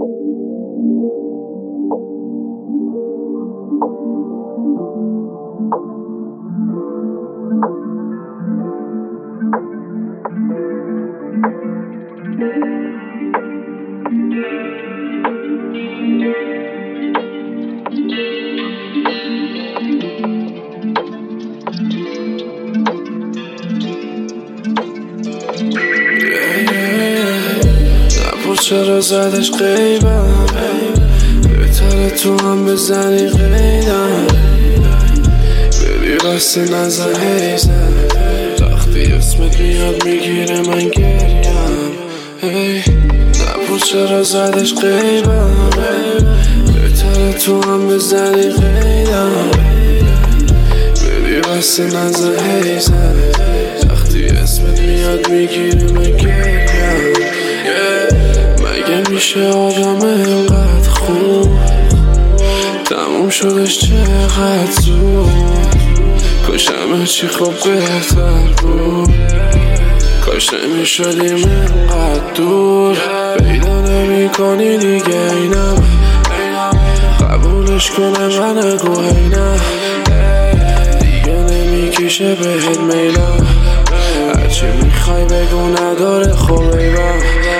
چرا زدش غیبم بهتره تو هم بزنی قیدم بری بسته نزن حیزم وقتی اسمت میاد میگیره من گریم نپرس چرا زدش غیبم بهتره تو هم بزنی قیدم بری بسته نزن حیزم وقتی اسمت میاد میگیره من گریم میشه آدم اینقدر خوب تموم شدش چقدر زود کاش همه چی خوب بهتر بود کاش نمیشدیم اینقدر دور پیدا نمی کنی دیگه اینم قبولش کنه من نگو اینم دیگه نمیکشه بهت میلم هرچی میخوای بگو نداره خوب ایبم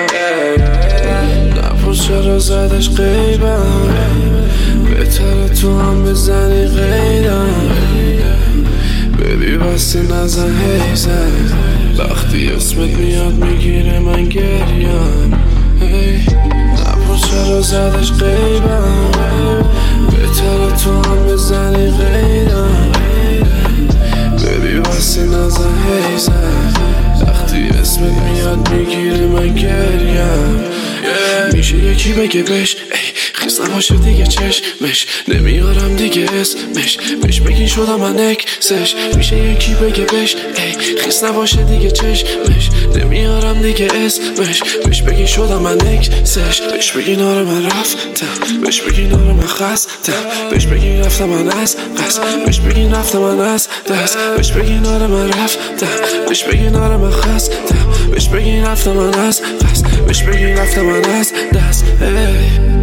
چرا زدش غیبم بهتره تو هم بزنی قیدم ببی بستی نزن حیزم وقتی اسمت میاد میگیره من گریم نپرس چرا زدش غیبم بهتره تو هم بزنی قیدم ببی بستی نزن حیزم وقتی اسمت میاد میگیره من گریم میشه یکی بگه بش خیس نباشه دیگه چشمش نمیارم دیگه اسمش بش بگین شدم من اکسش میشه یکی بگه بش خیس نباشه دیگه چشمش نمیارم دیگه اسمش بش بگین شدم من اکسش بش بگین آره من رفتم بش بگین آره من خستم بش بگین رفتم من از قصد بش بگین رفتم من از دست بش بگین آره من رفتم بش بگین آره من خستم بش بگین رفتم من از قصد بش بگین رفتم من از دست